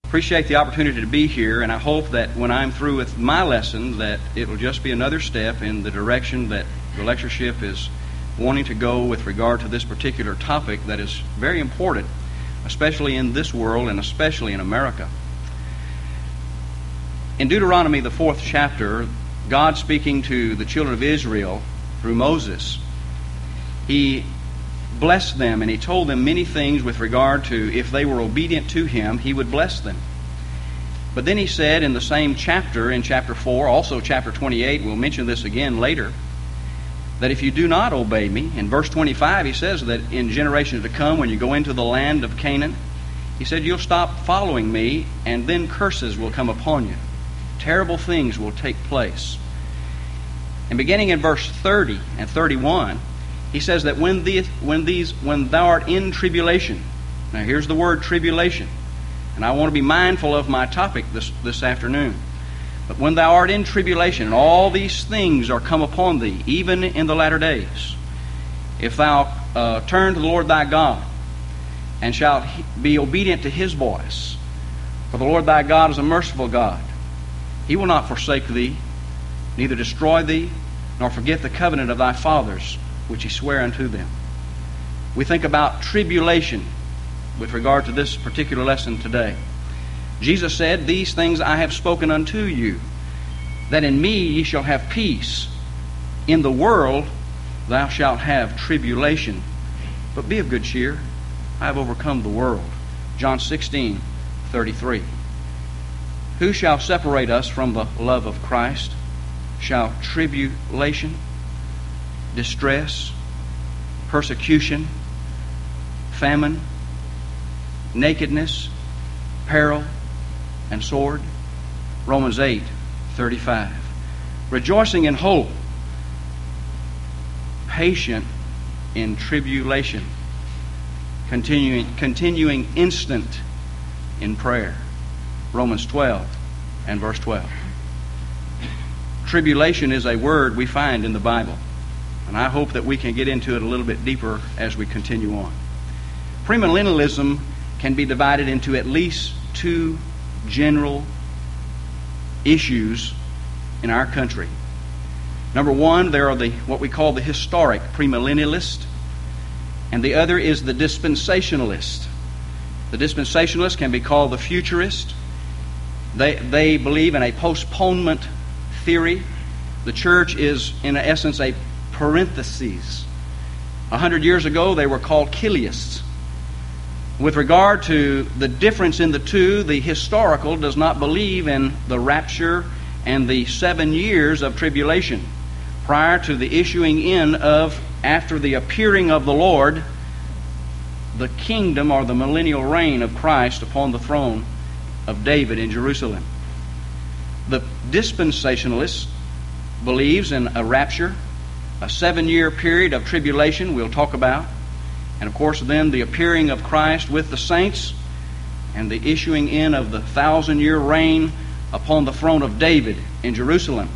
Appreciate the opportunity to be here, and I hope that when I'm through with my lesson that it will just be another step in the direction that the lectureship is wanting to go with regard to this particular topic that is very important, especially in this world and especially in America. In Deuteronomy, the 4th chapter, God speaking to the children of Israel through Moses, He blessed them, and He told them many things with regard to if they were obedient to Him, He would bless them. But then He said in the same chapter, in chapter 4, also chapter 28, we'll mention this again later, that if you do not obey Me, in verse 25 He says that in generations to come, when you go into the land of Canaan, He said you'll stop following Me, and then curses will come upon you. Terrible things will take place. And beginning in verse 30 and 31, He says that when thou art in tribulation. Now here's the word tribulation. And I want to be mindful of my topic this afternoon. But when thou art in tribulation, and all these things are come upon thee, even in the latter days, if thou turn to the Lord thy God, and shalt be obedient to His voice, for the Lord thy God is a merciful God. He will not forsake thee, neither destroy thee, nor forget the covenant of thy fathers, which He sware unto them. We think about tribulation with regard to this particular lesson today. Jesus said, "These things I have spoken unto you, that in Me ye shall have peace. In the world thou shalt have tribulation. But be of good cheer, I have overcome the world." John 16:33. Who shall separate us from the love of Christ? Shall tribulation, distress, persecution, famine, nakedness, peril, and sword? Romans 8:35. Rejoicing in hope, patient in tribulation, continuing instant in prayer. Romans 12 and verse 12. Tribulation is a word we find in the Bible, and I hope that we can get into it a little bit deeper as we continue on. Premillennialism can be divided into at least two general issues in our country. Number one, there are what we call the historic premillennialist, and the other is the dispensationalist. The dispensationalist can be called the futurist. They believe in a postponement theory. The church is, in essence, a parenthesis. 100 years ago, they were called Chiliasts. With regard to the difference in the two, the historical does not believe in the rapture and the 7 years of tribulation prior to the issuing in of, after the appearing of the Lord, the kingdom or the millennial reign of Christ upon the throne of David in Jerusalem. The dispensationalist believes in a rapture, a 7-year period of tribulation we'll talk about, and of course then the appearing of Christ with the saints and the issuing in of the 1,000-year reign upon the throne of David in Jerusalem.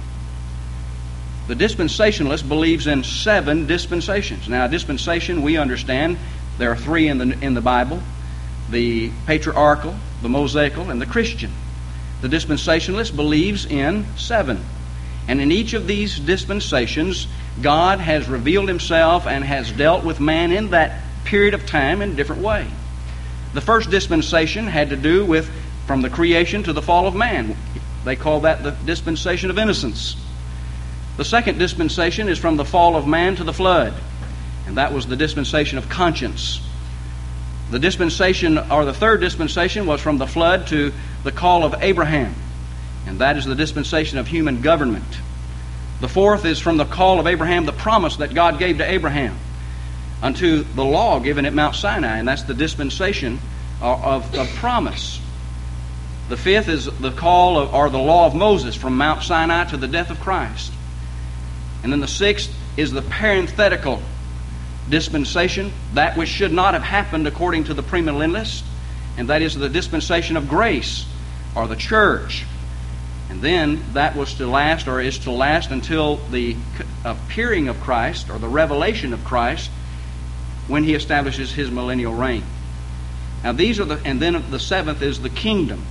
The dispensationalist believes in 7 dispensations. Now, dispensation, we understand there are 3 in the Bible: the patriarchal, the Mosaical, and the Christian. The dispensationalist believes in 7. And in each of these dispensations, God has revealed Himself and has dealt with man in that period of time in a different way. The first dispensation had to do with from the creation to the fall of man. They call that the dispensation of innocence. The second dispensation is from the fall of man to the flood, and that was the dispensation of conscience. The dispensation, or the third dispensation, was from the flood to the call of Abraham, and that is the dispensation of human government. The fourth is from the call of Abraham, the promise that God gave to Abraham unto the law given at Mount Sinai, and that's the dispensation of promise. The fifth is the call of, or the law of Moses from Mount Sinai to the death of Christ. And then the sixth is the parenthetical dispensation, that which should not have happened according to the premillennialists, and that is the dispensation of grace, or the church. And then that was to last, or is to last, until the appearing of Christ, or the revelation of Christ, when He establishes His millennial reign. Now these are and then the seventh is the kingdom.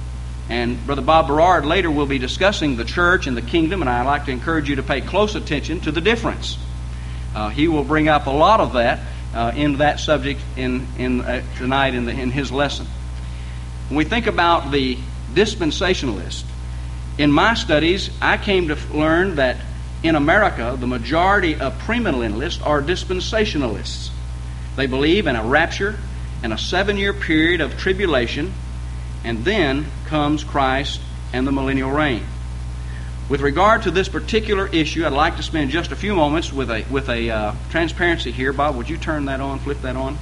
And Brother Bob Berard later will be discussing the church and the kingdom, and I'd like to encourage you to pay close attention to the difference. He will bring up a lot of that in that subject tonight in his lesson. When we think about the dispensationalist, in my studies, I came to learn that in America, the majority of premillennialists are dispensationalists. They believe in a rapture and a 7-year period of tribulation, and then comes Christ and the millennial reign. With regard to this particular issue, I'd like to spend just a few moments with a transparency here. Bob, would you turn that on, flip that on?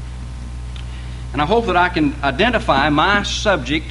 And I hope that I can identify my subject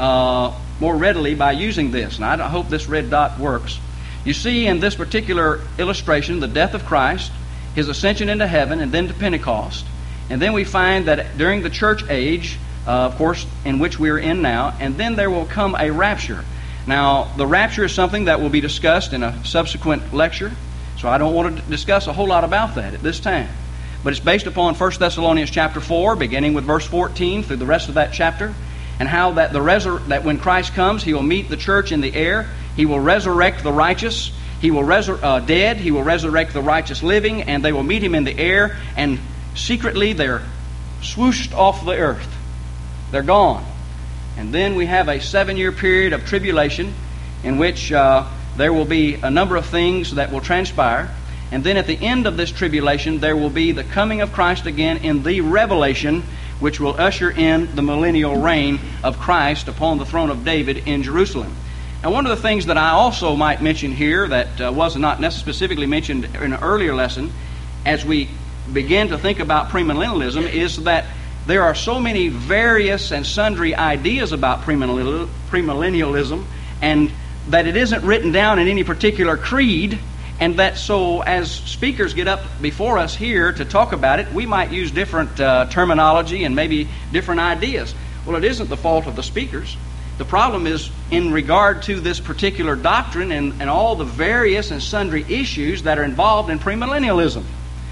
more readily by using this. And I hope this red dot works. You see in this particular illustration the death of Christ, His ascension into heaven, and then to Pentecost. And then we find that during the church age, of course, in which we are in now, and then there will come a rapture. Now, the rapture is something that will be discussed in a subsequent lecture, so I don't want to discuss a whole lot about that at this time. But it's based upon 1 Thessalonians chapter 4, beginning with verse 14 through the rest of that chapter, and how that that when Christ comes, He will meet the church in the air. He will resurrect the righteous. He will dead. He will resurrect the righteous living, and they will meet Him in the air, and secretly they're swooshed off the earth. They're gone. And then we have a 7-year period of tribulation in which there will be a number of things that will transpire. And then at the end of this tribulation, there will be the coming of Christ again in the revelation, which will usher in the millennial reign of Christ upon the throne of David in Jerusalem. Now, one of the things that I also might mention here that was not specifically mentioned in an earlier lesson, as we begin to think about premillennialism, is that there are so many various and sundry ideas about premillennialism, and that it isn't written down in any particular creed, and that so as speakers get up before us here to talk about it, we might use different terminology and maybe different ideas. Well, it isn't the fault of the speakers. The problem is in regard to this particular doctrine and all the various and sundry issues that are involved in premillennialism.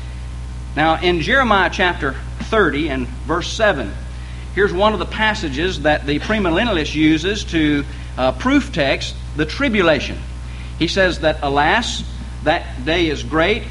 Now, in Jeremiah chapter 30 and verse 7, here's one of the passages that the premillennialist uses to proof text the tribulation. He says that, alas, that day is great,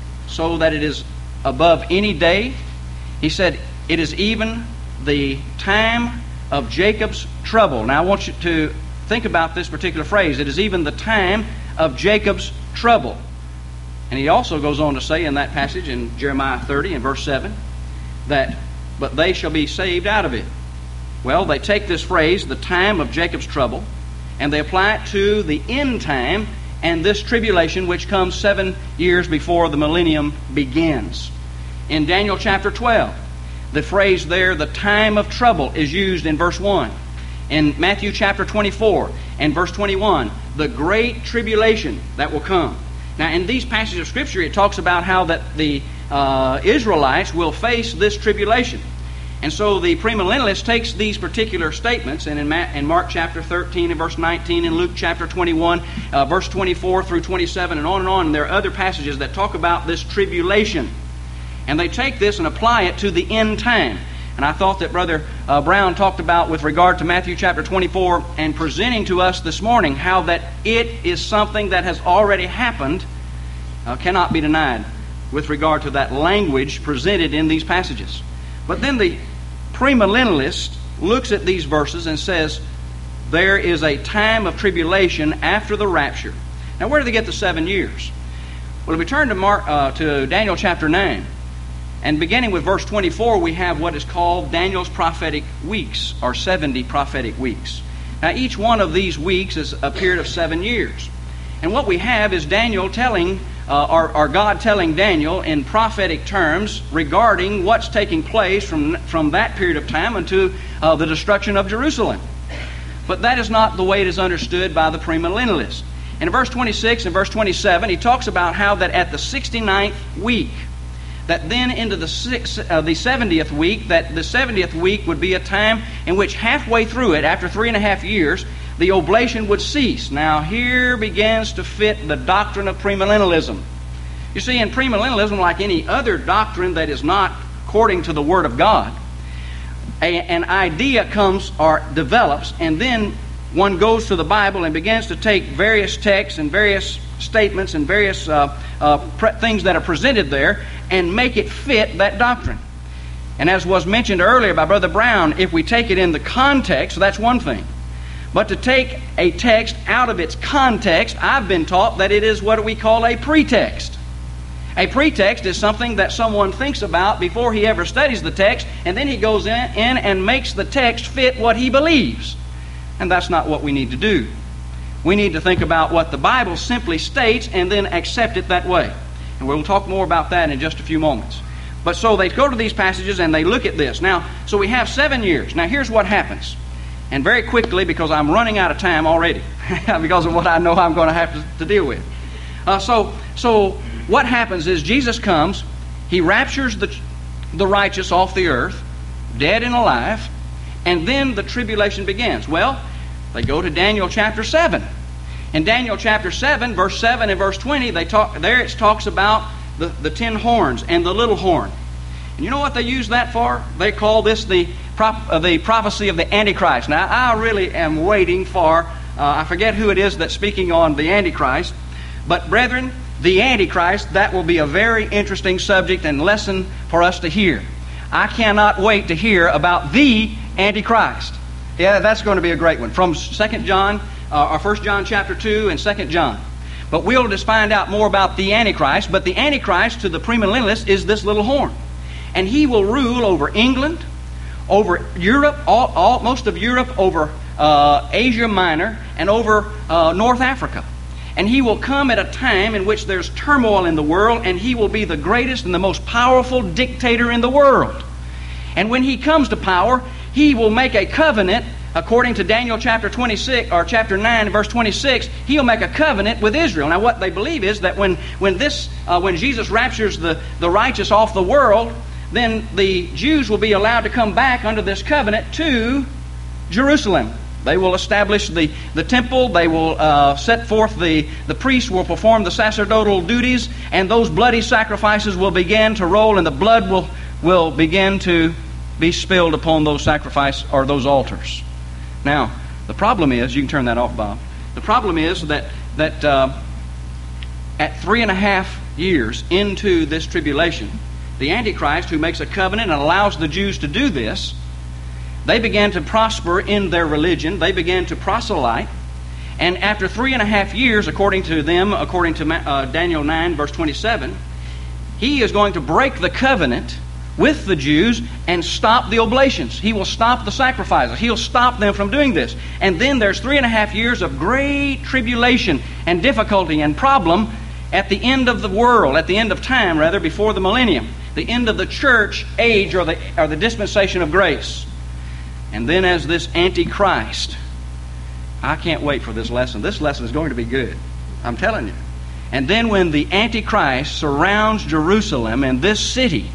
so that it is above any day. He said, it is even the time of Jacob's trouble. Now, I want you to think about this particular phrase. It is even the time of Jacob's trouble. And he also goes on to say in that passage in Jeremiah 30 and verse 7 that, but they shall be saved out of it. Well, they take this phrase, the time of Jacob's trouble, and they apply it to the end time and this tribulation which comes 7 years before the millennium begins. In Daniel chapter 12, the phrase there, the time of trouble, is used in verse 1. In Matthew chapter 24 and verse 21, the great tribulation that will come. Now, in these passages of Scripture, it talks about how that the Israelites will face this tribulation. And so the premillennialist takes these particular statements, and in Mark chapter 13 and verse 19, in Luke chapter 21, verse 24 through 27, and on, and there are other passages that talk about this tribulation. And they take this and apply it to the end time. And I thought that Brother Brown talked about with regard to Matthew chapter 24 and presenting to us this morning how that it is something that has already happened, cannot be denied with regard to that language presented in these passages. But then the premillennialist looks at these verses and says there is a time of tribulation after the rapture. Now, where do they get the 7 years? Well, if we turn to Daniel chapter 9, and beginning with verse 24, we have what is called Daniel's prophetic weeks, or 70 prophetic weeks. Now, each one of these weeks is a period of 7 years. And what we have is Daniel telling, or God telling Daniel in prophetic terms regarding what's taking place from that period of time unto the destruction of Jerusalem. But that is not the way it is understood by the premillennialist. In verse 26 and verse 27, he talks about how that at the 69th week, that then into the 70th week, that the 70th week would be a time in which halfway through it, after 3.5 years, the oblation would cease. Now here begins to fit the doctrine of premillennialism. You see, in premillennialism, like any other doctrine that is not according to the Word of God, an idea comes or develops, and then one goes to the Bible and begins to take various texts and various statements and various things that are presented there and make it fit that doctrine. And as was mentioned earlier by Brother Brown, if we take it in the context, that's one thing. But to take a text out of its context, I've been taught that it is what we call a pretext. A pretext is something that someone thinks about before he ever studies the text, and then he goes in and makes the text fit what he believes. And that's not what we need to do. We need to think about what the Bible simply states and then accept it that way. And we'll talk more about that in just a few moments. But so they go to these passages and they look at this. Now, so we have 7 years. Now here's what happens. And very quickly, because I'm running out of time already, because of what I know I'm going to have to deal with. So what happens is Jesus comes, He raptures the righteous off the earth, dead and alive, and then the tribulation begins. Well, they go to Daniel chapter 7. In Daniel chapter 7, verse 7 and verse 20, it talks about the 10 horns and the little horn. And you know what they use that for? They call this the prophecy of the Antichrist. Now, I really am waiting for, I forget who it is that's speaking on the Antichrist, but brethren, the Antichrist, that will be a very interesting subject and lesson for us to hear. I cannot wait to hear about the Antichrist. Yeah, that's going to be a great one. From 2 John, or 1 John chapter 2 and 2 John. But we'll just find out more about the Antichrist. But the Antichrist to the premillennialists is this little horn. And he will rule over England, over Europe, most of Europe, over Asia Minor, and over North Africa. And he will come at a time in which there's turmoil in the world, and he will be the greatest and the most powerful dictator in the world. And when he comes to power, he will make a covenant, according to Daniel chapter 26 or chapter 9, verse 26. He'll make a covenant with Israel. Now, what they believe is that when Jesus raptures the righteous off the world, then the Jews will be allowed to come back under this covenant to Jerusalem. They will establish the temple. They will set forth the priests will perform the sacerdotal duties, and those bloody sacrifices will begin to roll, and the blood will begin to be spilled upon those sacrifices or those altars. Now, the problem is, you can turn that off, Bob. The problem is that at 3.5 years into this tribulation, the Antichrist, who makes a covenant and allows the Jews to do this, they began to prosper in their religion. They began to proselyte. And after 3.5 years, according to Daniel 9, verse 27, he is going to break the covenant with the Jews and stop the oblations. He will stop the sacrifices. He'll stop them from doing this. And then there's 3.5 years of great tribulation and difficulty and problem at the end of the world, at the end of time, rather, before the millennium, the end of the church age or the dispensation of grace. And then as this Antichrist, I can't wait for this lesson. This lesson is going to be good. I'm telling you. And then when the Antichrist surrounds Jerusalem and this city,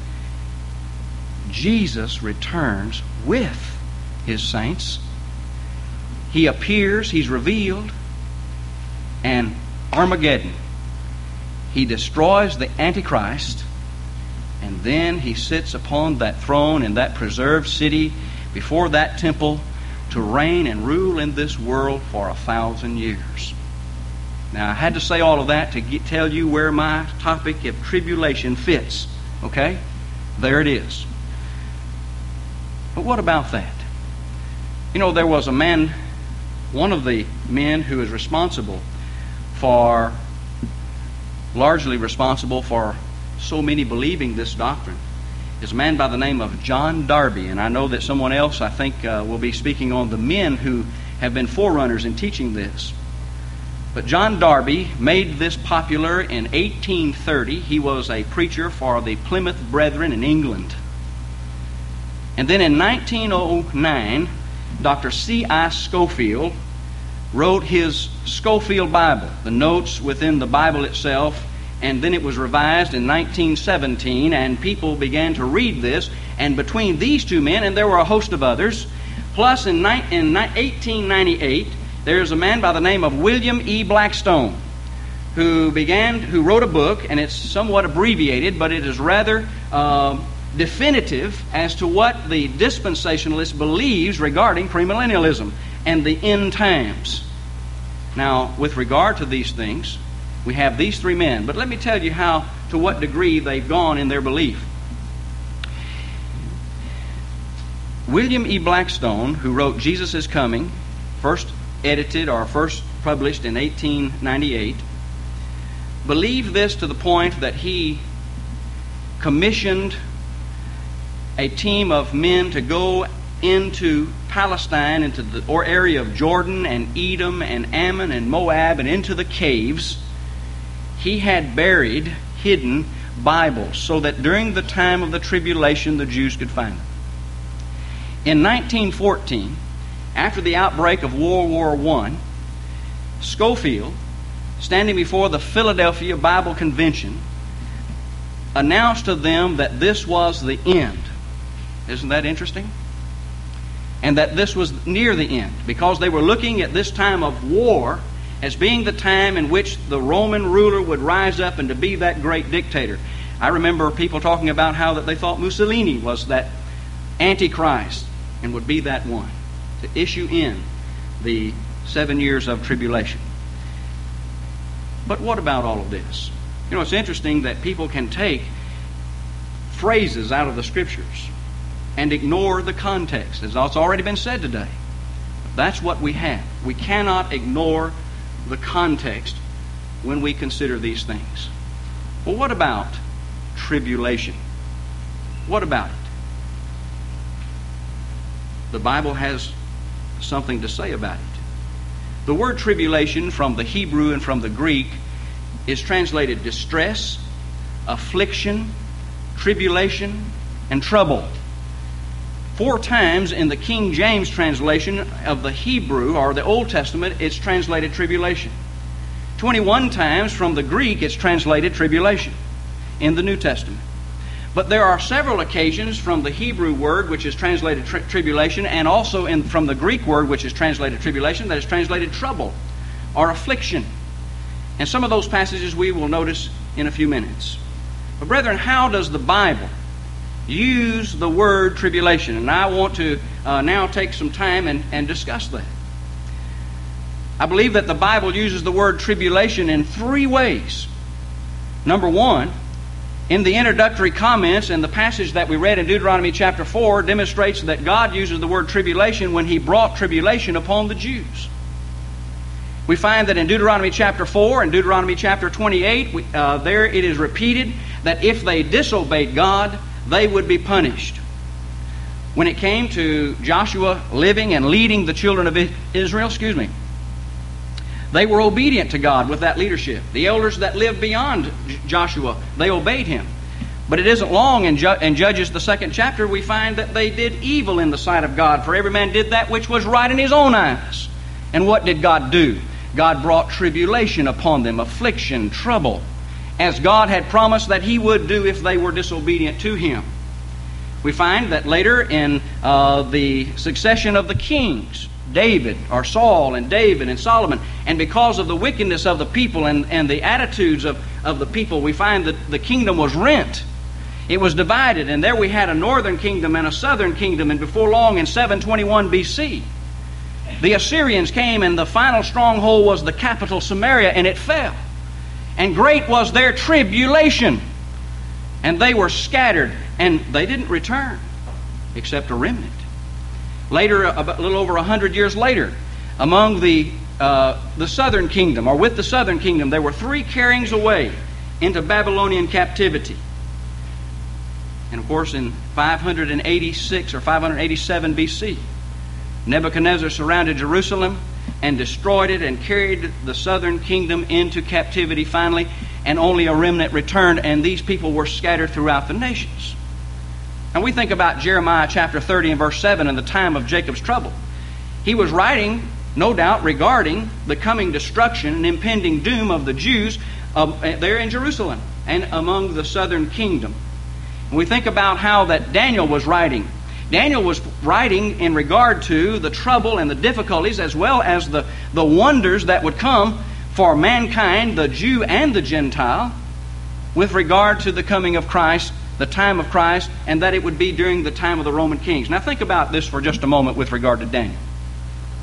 Jesus returns with His saints. He appears, He's revealed, and Armageddon. He destroys the Antichrist, and then He sits upon that throne in that preserved city before that temple to reign and rule in this world for 1,000 years. Now, I had to say all of that to tell you where my topic of tribulation fits. Okay? There it is. But what about that? You know, there was a man, one of the men who is largely responsible for so many believing this doctrine, is a man by the name of John Darby. And I know that someone else, I think, will be speaking on the men who have been forerunners in teaching this. But John Darby made this popular in 1830. He was a preacher for the Plymouth Brethren in England. And then in 1909, Dr. C.I. Scofield wrote his Scofield Bible, the notes within the Bible itself, and then it was revised in 1917, and people began to read this. And between these two men, and there were a host of others, plus in 1898, there's a man by the name of William E. Blackstone, who wrote a book, and it's somewhat abbreviated, but it is rather definitive as to what the dispensationalist believes regarding premillennialism. and the end times. Now, with regard to these things, we have these three men. But let me tell you to what degree they've gone in their belief. William E. Blackstone, who wrote Jesus is Coming, first edited or first published in 1898, believed this to the point that he commissioned a team of men to go into Palestine, into the area of Jordan and Edom and Ammon and Moab, and into the caves. He had buried, hidden Bibles so that during the time of the tribulation the Jews could find them. In 1914, after the outbreak of World War I, Schofield, standing before the Philadelphia Bible Convention, announced to them that this was the end. Isn't that interesting? And that this was near the end, because they were looking at this time of war as being the time in which the Roman ruler would rise up and to be that great dictator. I remember people talking about how that they thought Mussolini was that Antichrist and would be that one to issue in the 7 years of tribulation. But what about all of this? You know, it's interesting that people can take phrases out of the Scriptures and ignore the context, as it's already been said today. That's what we have. We cannot ignore the context when we consider these things. Well, what about tribulation? What about it? The Bible has something to say about it. The word tribulation from the Hebrew and from the Greek is translated distress, affliction, tribulation, and trouble. 4 times in the King James translation of the Hebrew or the Old Testament, it's translated tribulation. 21 times from the Greek, it's translated tribulation in the New Testament. But there are several occasions from the Hebrew word, which is translated tribulation, and also from the Greek word, which is translated tribulation, that is translated trouble or affliction. And some of those passages we will notice in a few minutes. But brethren, how does the Bible use the word tribulation? And I want to now take some time and discuss that. I believe that the Bible uses the word tribulation in 3 ways. Number 1, in the introductory comments, and the passage that we read in Deuteronomy chapter 4 demonstrates that God uses the word tribulation when He brought tribulation upon the Jews. We find that in Deuteronomy chapter 4 and Deuteronomy chapter 28, there it is repeated that if they disobeyed God, they would be punished. When it came to Joshua living and leading the children of Israel, they were obedient to God with that leadership. The elders that lived beyond Joshua, they obeyed him. But it isn't long in Judges, the 2nd chapter, we find that they did evil in the sight of God, for every man did that which was right in his own eyes. And what did God do? God brought tribulation upon them, affliction, trouble, as God had promised that He would do if they were disobedient to Him. We find that later in the succession of the kings, David, or Saul and David and Solomon, and because of the wickedness of the people and the attitudes of the people, we find that the kingdom was rent. It was divided, and there we had a northern kingdom and a southern kingdom, and before long in 721 BC, the Assyrians came, and the final stronghold was the capital Samaria, and it fell. And great was their tribulation. And they were scattered, and they didn't return, except a remnant. Later, a little over 100 years later, among the southern kingdom, or with the southern kingdom, there were 3 carryings away into Babylonian captivity. And of course, in 586 or 587 BC, Nebuchadnezzar surrounded Jerusalem and destroyed it and carried the southern kingdom into captivity finally, and only a remnant returned, and these people were scattered throughout the nations. And we think about Jeremiah chapter 30 and verse 7 in the time of Jacob's trouble. He was writing, no doubt, regarding the coming destruction and impending doom of the Jews there in Jerusalem and among the southern kingdom. And we think about how that Daniel was writing. Daniel was writing in regard to the trouble and the difficulties, as well as the wonders that would come for mankind, the Jew and the Gentile, with regard to the coming of Christ, the time of Christ, and that it would be during the time of the Roman kings. Now think about this for just a moment with regard to Daniel.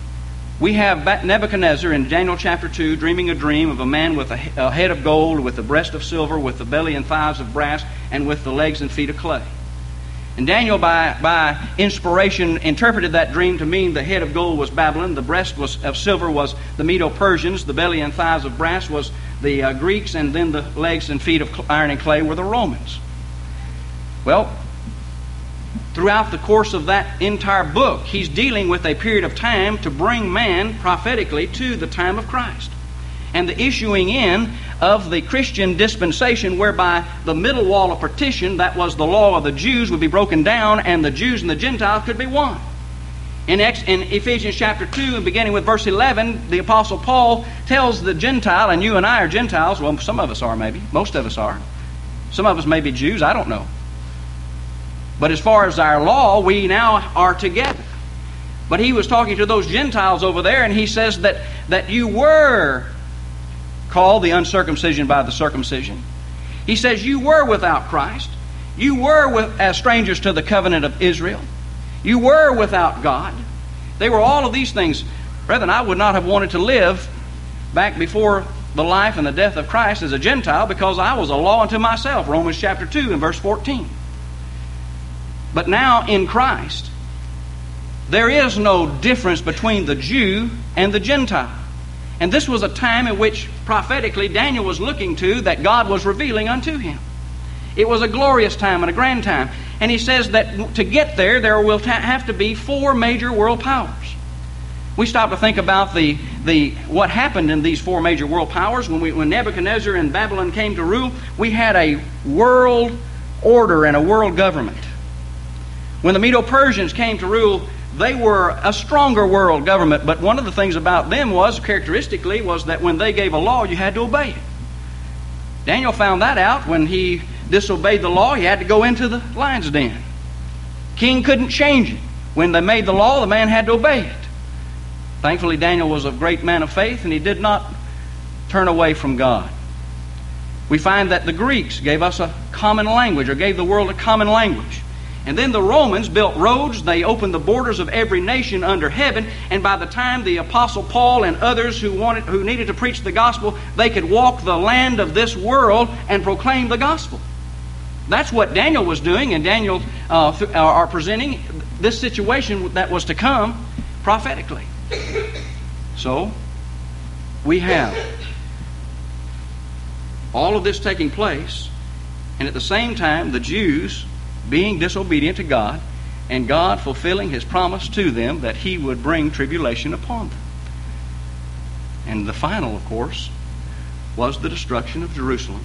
We have Nebuchadnezzar in Daniel chapter 2 dreaming a dream of a man with a head of gold, with a breast of silver, with the belly and thighs of brass, and with the legs and feet of clay. And Daniel, by inspiration, interpreted that dream to mean the head of gold was Babylon, the breast of silver was the Medo-Persians, the belly and thighs of brass was the Greeks, and then the legs and feet of iron and clay were the Romans. Well, throughout the course of that entire book, he's dealing with a period of time to bring man prophetically to the time of Christ. And the issuing in of the Christian dispensation, whereby the middle wall of partition, that was the law of the Jews, would be broken down, and the Jews and the Gentiles could be one. In Ephesians chapter 2, and beginning with verse 11, the Apostle Paul tells the Gentile, and you and I are Gentiles, well, some of us are maybe, most of us are. Some of us may be Jews, I don't know. But as far as our law, we now are together. But he was talking to those Gentiles over there, and he says that you were called the uncircumcision by the circumcision. He says you were without Christ. You were as strangers to the covenant of Israel. You were without God. They were all of these things. Brethren, I would not have wanted to live back before the life and the death of Christ as a Gentile, because I was a law unto myself. Romans chapter 2 and verse 14. But now in Christ, there is no difference between the Jew and the Gentile. And this was a time in which prophetically Daniel was looking to, that God was revealing unto him. It was a glorious time and a grand time. And he says that to get there will have to be 4 major world powers. We stop to think about what happened in these 4 major world powers. When Nebuchadnezzar and Babylon came to rule, we had a world order and a world government. When the Medo-Persians came to rule, they were a stronger world government, but one of the things about them characteristically, was that when they gave a law, you had to obey it. Daniel found that out. When he disobeyed the law, he had to go into the lion's den. King couldn't change it. When they made the law, the man had to obey it. Thankfully, Daniel was a great man of faith, and he did not turn away from God. We find that the Greeks gave us a common language, or gave the world a common language. And then the Romans built roads. They opened the borders of every nation under heaven. And by the time the Apostle Paul and others who needed to preach the gospel, they could walk the land of this world and proclaim the gospel. That's what Daniel was doing, and Daniel are presenting this situation that was to come prophetically. So, we have all of this taking place, and at the same time, the Jews being disobedient to God, and God fulfilling His promise to them that He would bring tribulation upon them. And the final, of course, was the destruction of Jerusalem.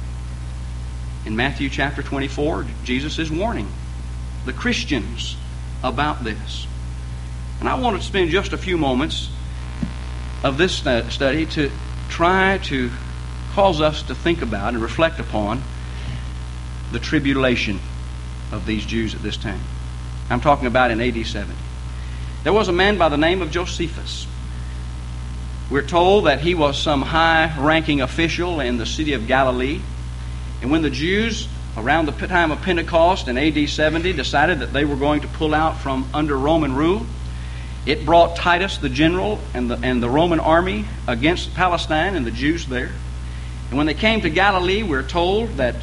In Matthew chapter 24, Jesus is warning the Christians about this. And I want to spend just a few moments of this study to try to cause us to think about and reflect upon the tribulation of these Jews at this time. I'm talking about in AD 70. There was a man by the name of Josephus. We're told that he was some high-ranking official in the city of Galilee. And when the Jews, around the time of Pentecost in AD 70, decided that they were going to pull out from under Roman rule, it brought Titus the general and the Roman army against Palestine and the Jews there. And when they came to Galilee, we're told that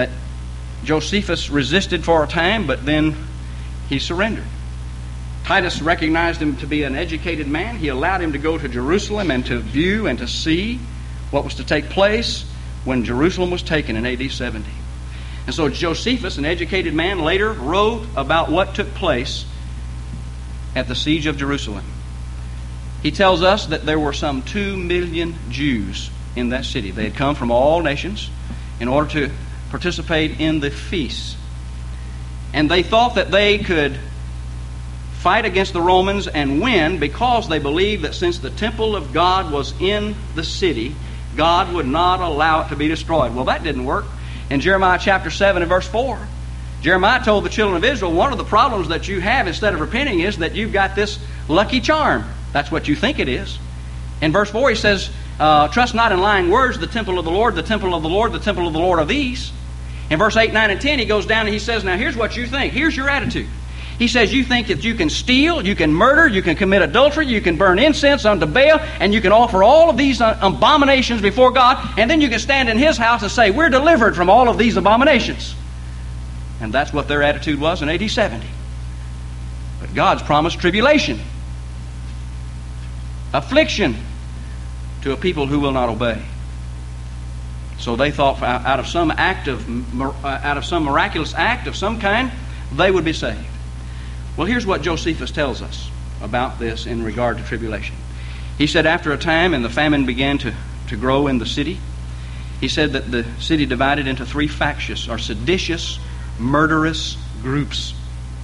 Josephus resisted for a time, but then he surrendered. Titus recognized him to be an educated man. He allowed him to go to Jerusalem and to view and to see what was to take place when Jerusalem was taken in AD 70. And so Josephus, an educated man, later wrote about what took place at the siege of Jerusalem. He tells us that there were some 2 million Jews in that city. They had come from all nations in order to participate in the feasts. And they thought that they could fight against the Romans and win because they believed that since the temple of God was in the city, God would not allow it to be destroyed. Well, that didn't work. In Jeremiah chapter 7 and verse 4, Jeremiah told the children of Israel, one of the problems that you have instead of repenting is that you've got this lucky charm. That's what you think it is. In verse 4 he says, trust not in lying words, the temple of the Lord, the temple of the Lord, the temple of the Lord are these. In verse 8, 9, and 10 he goes down and he says, now here's what you think. Here's your attitude. He says, you think that you can steal, you can murder, you can commit adultery, you can burn incense unto Baal, and you can offer all of these abominations before God, and then you can stand in His house and say, we're delivered from all of these abominations. And that's what their attitude was in AD 70. But God's promised tribulation, affliction to a people who will not obey. So they thought out of some miraculous act of some kind, they would be saved. Well, here's what Josephus tells us about this in regard to tribulation. He said, after a time, and the famine began to grow in the city, he said that the city divided into three factious or seditious, murderous groups.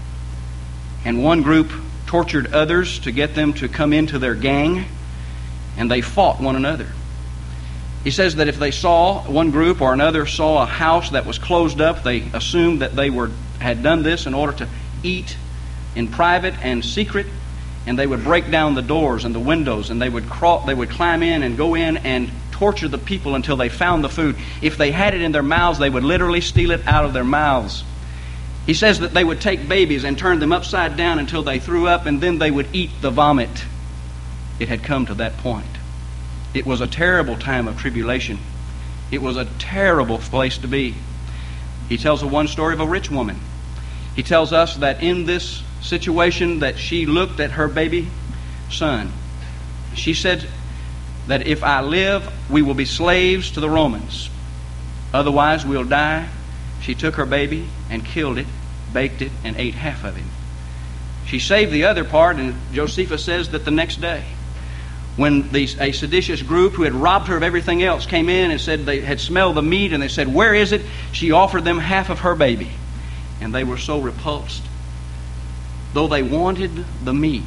And one group tortured others to get them to come into their gang, and they fought one another. He says that if they saw, one group or another saw a house that was closed up, they assumed that they had done this in order to eat in private and secret, and they would break down the doors and the windows, and they would climb in and go in and torture the people until they found the food. If they had it in their mouths, they would literally steal it out of their mouths. He says that they would take babies and turn them upside down until they threw up, and then they would eat the vomit. It had come to that point. It was a terrible time of tribulation. It was a terrible place to be. He tells one story of a rich woman. He tells us that in this situation that she looked at her baby son. She said that if I live, we will be slaves to the Romans. Otherwise, we'll die. She took her baby and killed it, baked it, and ate half of him. She saved the other part, and Josephus says that the next day, when a seditious group who had robbed her of everything else came in and said they had smelled the meat, and they said, where is it? She offered them half of her baby. And they were so repulsed. Though they wanted the meat,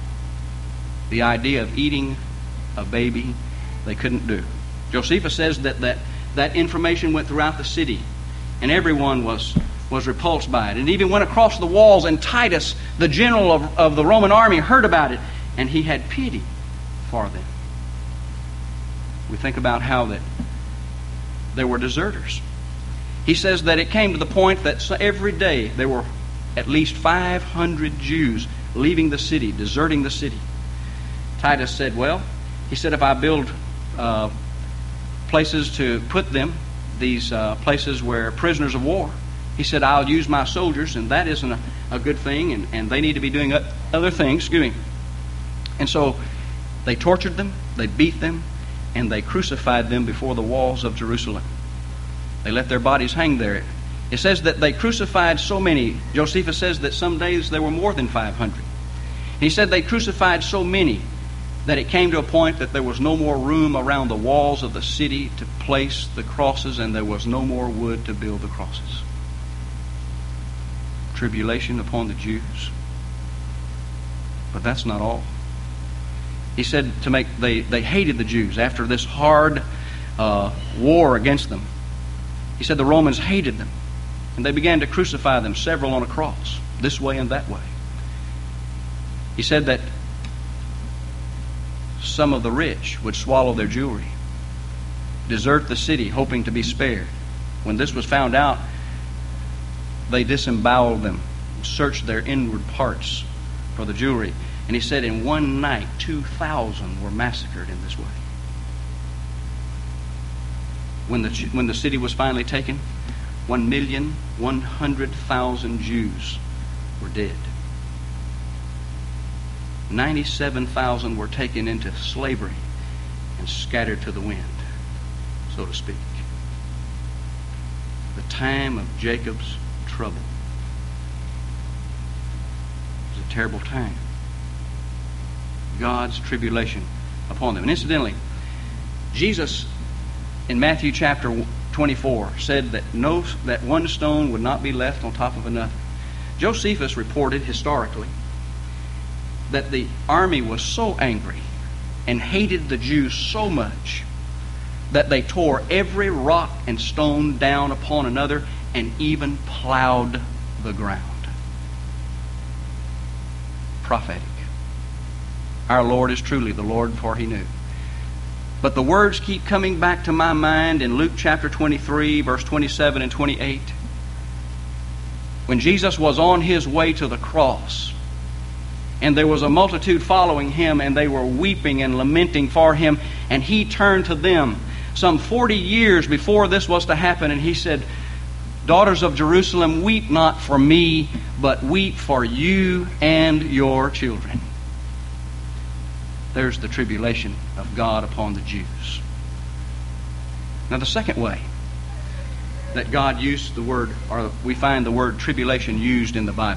the idea of eating a baby, they couldn't do. Josephus says that information went throughout the city, and everyone was repulsed by it. It even went across the walls, and Titus, the general of the Roman army, heard about it, and he had pity for them. We think about how that there were deserters. He says that it came to the point that every day there were at least 500 Jews leaving the city, deserting the city. Titus said, he said, if I build places to put them, these places where prisoners of war, he said, I'll use my soldiers, and that isn't a good thing, and they need to be doing other things. And so they tortured them, they beat them, and they crucified them before the walls of Jerusalem. They let their bodies hang there. It says that they crucified so many. Josephus says that some days there were more than 500. He said they crucified so many that it came to a point that there was no more room around the walls of the city to place the crosses, and there was no more wood to build the crosses. Tribulation upon the Jews. But that's not all. He said they hated the Jews after this hard war against them. He said the Romans hated them, and they began to crucify them, several on a cross, this way and that way. He said that some of the rich would swallow their jewelry, desert the city, hoping to be spared. When this was found out, they disemboweled them, searched their inward parts for the jewelry. And he said in one night, 2,000 were massacred in this way. When the city was finally taken, 1,100,000 Jews were dead. 97,000 were taken into slavery and scattered to the wind, so to speak. The time of Jacob's trouble. It was a terrible time. God's tribulation upon them. And incidentally, Jesus in Matthew chapter 24 said that one stone would not be left on top of another. Josephus reported historically that the army was so angry and hated the Jews so much that they tore every rock and stone down upon another and even plowed the ground. Prophetic. Our Lord is truly the Lord, for He knew. But the words keep coming back to my mind in Luke chapter 23, verse 27 and 28. when Jesus was on his way to the cross, and there was a multitude following him, and they were weeping and lamenting for him, and he turned to them some 40 years before this was to happen, and he said, "Daughters of Jerusalem, weep not for me, but weep for you and your children." There's the tribulation of God upon the Jews. Now, the second way that God used the word, or we find the word tribulation used in the Bible,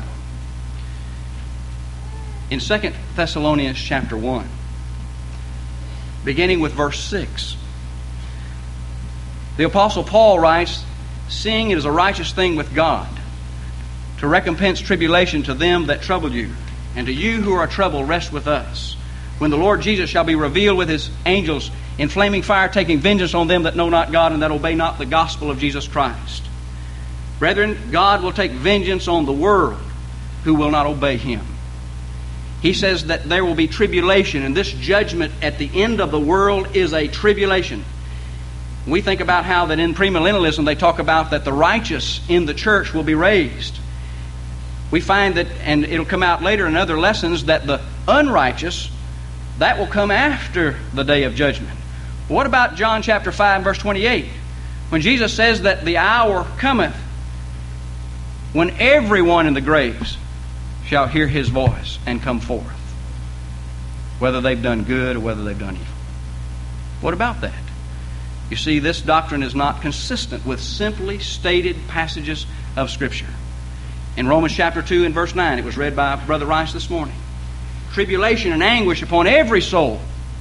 in 2 Thessalonians chapter 1, beginning with verse 6, the Apostle Paul writes, "Seeing it is a righteous thing with God to recompense tribulation to them that trouble you, and to you who are troubled rest with us, when the Lord Jesus shall be revealed with his angels in flaming fire, taking vengeance on them that know not God and that obey not the gospel of Jesus Christ. Brethren, God will take vengeance on the world who will not obey him." He says that there will be tribulation, and this judgment at the end of the world is a tribulation. We think about how that in premillennialism they talk about that the righteous in the church will be raised. We find that, and it'll come out later in other lessons, that the unrighteous, that will come after the day of judgment. What about John chapter 5 verse 28? When Jesus says that the hour cometh when everyone in the graves shall hear his voice and come forth, whether they've done good or whether they've done evil. What about that? You see, this doctrine is not consistent with simply stated passages of Scripture. In Romans chapter 2 and verse 9, it was read by Brother Rice this morning. Tribulation and anguish upon every soul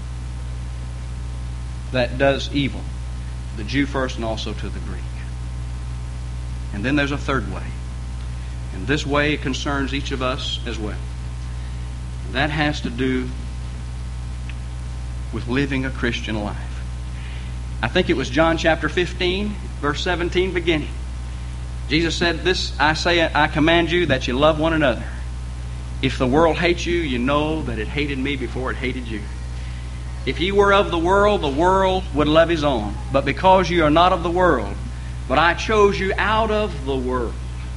that does evil, the Jew first and also to the Greek. And then there's a third way. And this way concerns each of us as well. That has to do with living a Christian life. I think it was John chapter 15, verse 17 beginning. Jesus said, "This I command you, that you love one another. If the world hates you, you know that it hated me before it hated you. If ye were of the world would love his own. But because you are not of the world, but I chose you out of the world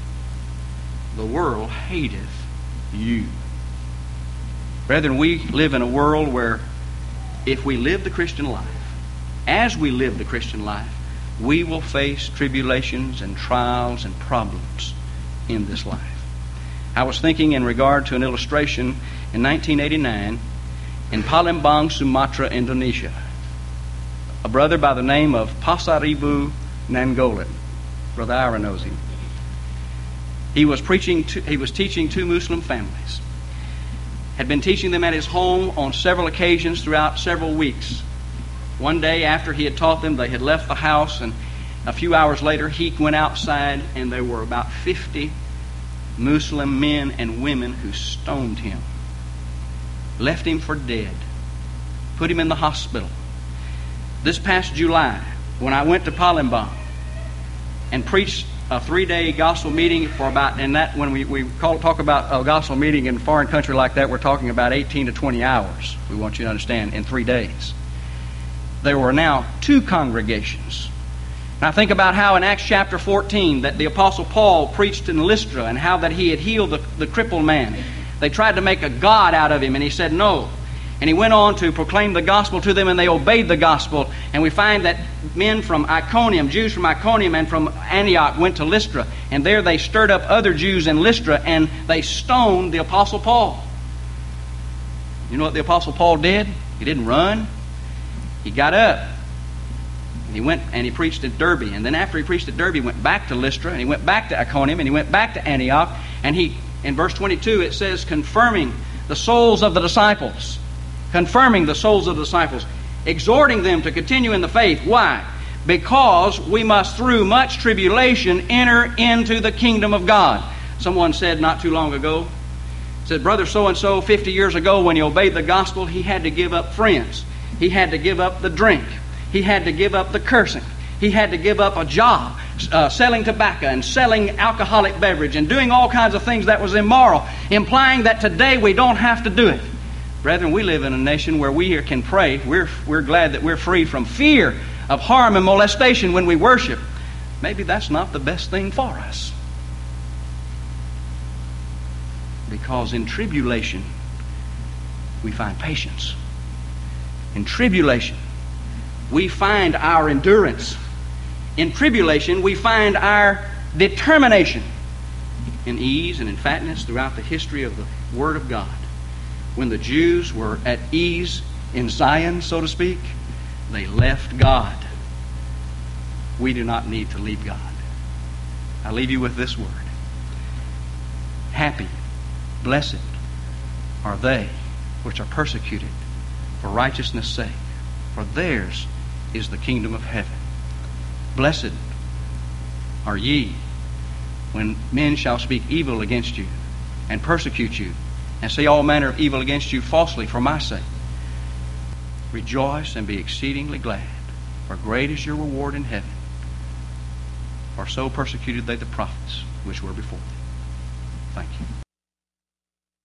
hateth you." Brethren, we live in a world where if we live the Christian life, as we live the Christian life, we will face tribulations and trials and problems in this life. I was thinking in regard to an illustration in 1989 in Palembang, Sumatra, Indonesia. A brother by the name of Pasaribu Nangolan. Brother Ira knows him. He was teaching two Muslim families. Had been teaching them at his home on several occasions throughout several weeks. One day after he had taught them, they had left the house, and a few hours later he went outside, and there were about 50 Muslim men and women who stoned him, left him for dead, put him in the hospital. This past July, when I went to Palembang and preached a 3-day gospel meeting for about, and that when we talk about a gospel meeting in a foreign country like that, we're talking about 18 to 20 hours. We want you to understand, in 3 days. There were now 2 congregations. Now think about how in Acts chapter 14 that the Apostle Paul preached in Lystra, and how that he had healed the crippled man. They tried to make a god out of him, and he said no. And he went on to proclaim the gospel to them, and they obeyed the gospel. And we find that men from Iconium, Jews from Iconium and from Antioch, went to Lystra. And there they stirred up other Jews in Lystra, and they stoned the Apostle Paul. You know what the Apostle Paul did? He didn't run. He got up. And he went and he preached at Derbe. And then after he preached at Derbe, he went back to Lystra, and he went back to Iconium, and he went back to Antioch. And he, in verse 22, it says, confirming the souls of the disciples. Confirming the souls of the disciples, exhorting them to continue in the faith. Why? Because we must through much tribulation enter into the kingdom of God. Someone said not too long ago, said, Brother so-and-so 50 years ago when he obeyed the gospel, he had to give up friends. He had to give up the drink. He had to give up the cursing. He had to give up a job, selling tobacco and selling alcoholic beverage and doing all kinds of things that was immoral, implying that today we don't have to do it. Brethren, we live in a nation where we here can pray. We're glad that we're free from fear of harm and molestation when we worship. Maybe that's not the best thing for us. Because in tribulation, we find patience. In tribulation, we find our endurance. In tribulation, we find our determination. In ease and in fatness throughout the history of the Word of God, when the Jews were at ease in Zion, so to speak, they left God. We do not need to leave God. I leave you with this word. Happy, blessed are they which are persecuted for righteousness' sake, for theirs is the kingdom of heaven. Blessed are ye when men shall speak evil against you and persecute you and say all manner of evil against you falsely for my sake. Rejoice and be exceedingly glad, for great is your reward in heaven. For so persecuted they the prophets which were before them. Thank you.